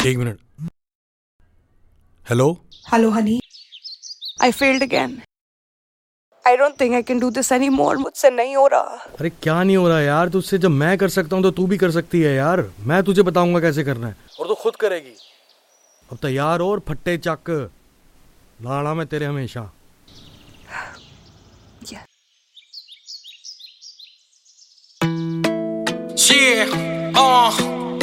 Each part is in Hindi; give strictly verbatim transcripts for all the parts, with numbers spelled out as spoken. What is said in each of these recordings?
एक minute. Hello. Hello, honey. I failed again. I don't think I can do this anymore. मुझसे नहीं हो रहा. अरे क्या नहीं हो रहा यार तुझसे? जब मैं कर सकता हूँ तो तू भी कर सकती है यार. मैं तुझे बताऊंगा कैसे करना है और तू खुद करेगी. अब तैयार हो और फट्टे चक. लाड़ा मैं तेरे हमेशा. Yeah. Yeah. Uh.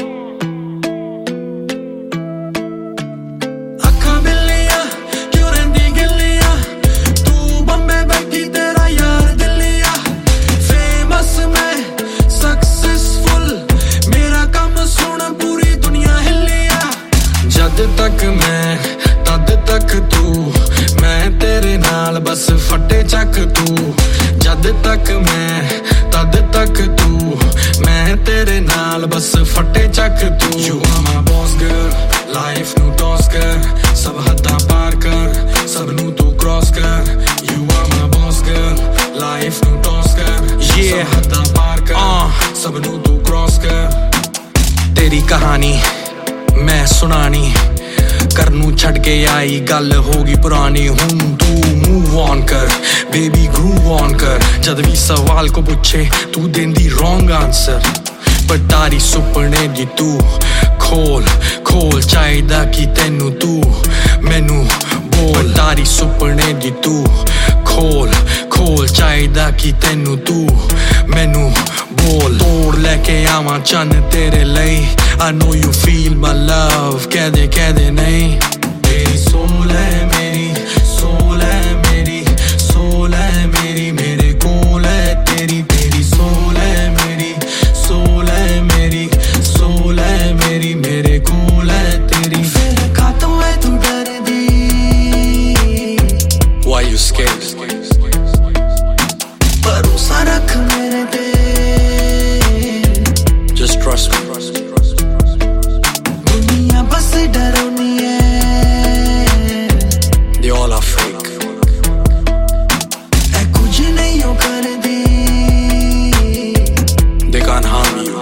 जद तक मैं तद तक तू मैं तेरे नाल बस फटे चक तू. जद तक मैं तद तक तू मैं तेरे नाल बस फटे चक तू. You are my boss girl, life ਨੂੰ टॉस कर. सब हद्दां पार कर, सब ਨੂੰ तू क्रॉस कर. You are my boss girl, life ਨੂੰ टॉस कर. Yeah, सब हद्दां पार कर, सब ਨੂੰ तू क्रॉस कर. तेरी कहानी मैं सुनानी कर नू छड़ के आई गल होगी पुरानी. हुन तू मूव ऑन कर बेबी ग्रूव ऑन कर. जद भी सवाल को पूछे तू देंदी रॉन्ग आंसर. पटारी सुपने दी तू खोल खोल चाहिदा कि तेनू तू मैनू बोल. पटारी सुपने दी तू खोल खोल चाहिदा कि तेनू तू मैनू बोल. तोड़ लेके आवां चन्न तेरे लई. I know you feel my love. कह दे कह दे नहीं. तेरी सोल है मेरी सोल है मेरी सोल है मेरी मेरे कोल है तेरी. तेरी सोल है मेरी सोल है मेरी सोल है मेरी मेरे कोल है तेरी. फिर खातों है तू डर दी. Why you scared? भरोसा रख मेरे पे. Just trust me. They all are fake. They can't harm you.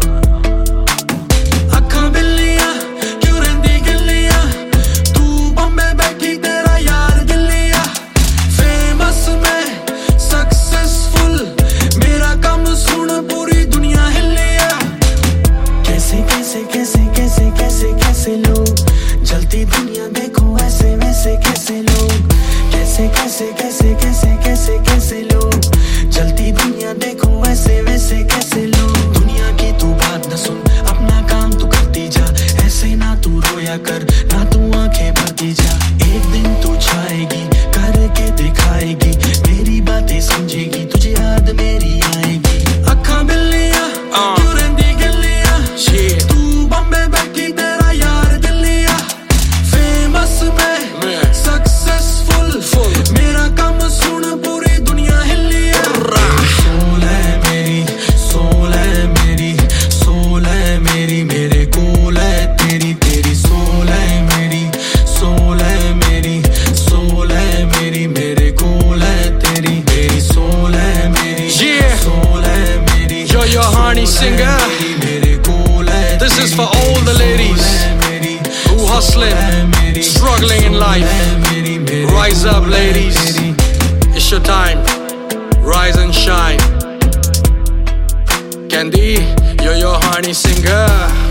अखां बिल्लियां क्यों रंदी गिल्लियां. तू बम्बे बैठी तेरा यार दिल्लिया. फेमस मैं सक्सेसफुल मेरा काम सुन पूरी दुनिया हिलिया. कैसे कैसे कैसे कैसे कैसे कैसे लोग जलती दुनिया देखो ऐसे वैसे कैसे लोग. कैसे कैसे कैसे कैसे कैसे कैसे लोग जलती दुनिया देखो ऐसे वैसे कैसे लोग. दुनिया की तू बात न सुन अपना काम तू करती जा. ऐसे ना तू रोया कर ना तू आंखें भरती जा. एक दिन तू छाएगी करके दिखाएगी. मेरी बातें समझेगी तुझे याद मेरी आएगी. अखां बिल्लियां क्यों रंदी गिल्लियां. तू बम्बे बैठी तेरा यार दिल्लिया. फेमस मैं सक्सेसफुल मेरा काम सुन पूरी दुनिया हिलिया. सोल है मेरी सोल है मेरी सोल है मेरी मेरे कोल है तेरी. तेरी सोल है मेरी सोल है मेरी सोल है मेरी मेरे कोल है तेरी. तेरी सोल है मेरी सोल है मेरी. Yo, your honey singer. This is for all the ladies who hustling, struggling in life. Rise up, ladies. It's your time. Rise and shine. Candy, you're your honey singer.